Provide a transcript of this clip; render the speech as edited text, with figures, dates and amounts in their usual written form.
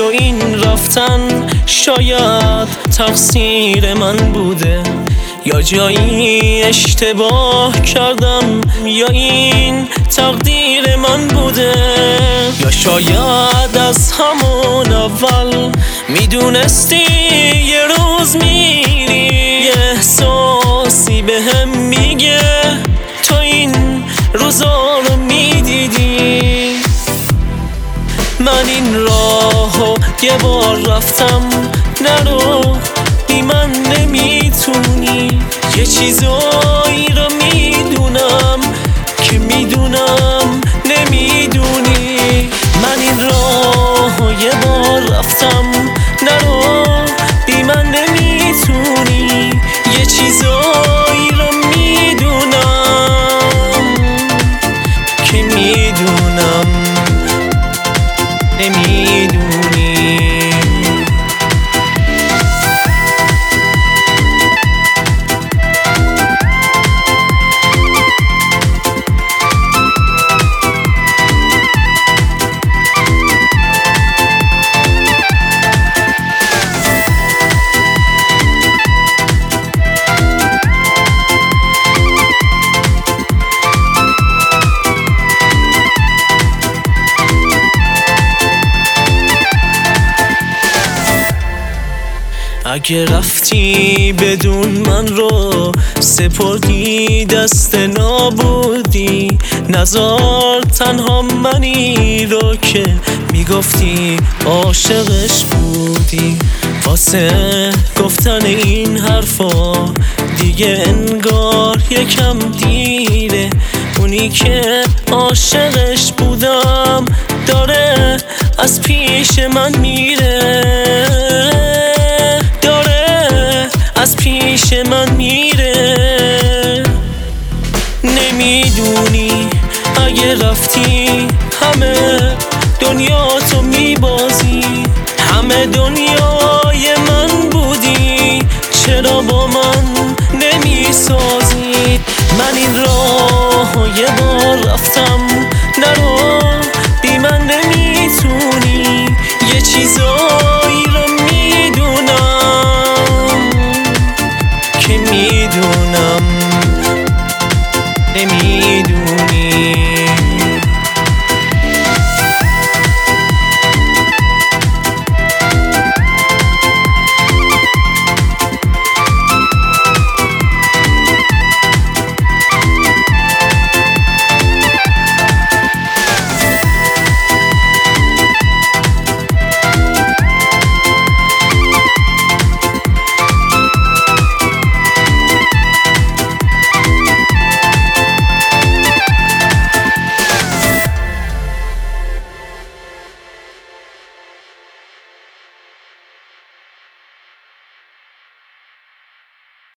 یا این رفتن شاید تقصیر من بوده، یا جایی اشتباه کردم، یا این تقدیر من بوده، یا شاید از همون اول میدونستی یه روز میری. احساسی به هم میگه تو این روزا رو میدیدی. من این راهو یه بار رفتم، نرو بی من نمیتونی. یه چیزایی رو میدونم که میدونم نمیدونی. من این راهو یه بار رفتم، نرو بی من نمیتونی. یه چیزایی رو میدونم که میدونم نمیدونی. اگه رفتی بدون من رو سپردی دست نابودی، نزار تنها منی رو که میگفتی عاشقش بودی. واسه گفتن این حرفا دیگه انگار یکم دیره. اونی که عاشقش بودم داره از پیش من میره، از پیش من میره. نمیدونی اگه رفتی همه دنیا تو میبازی، همه دنیای من بودی، چرا با من نمیسازی؟ من این راهو یه بار رفتم،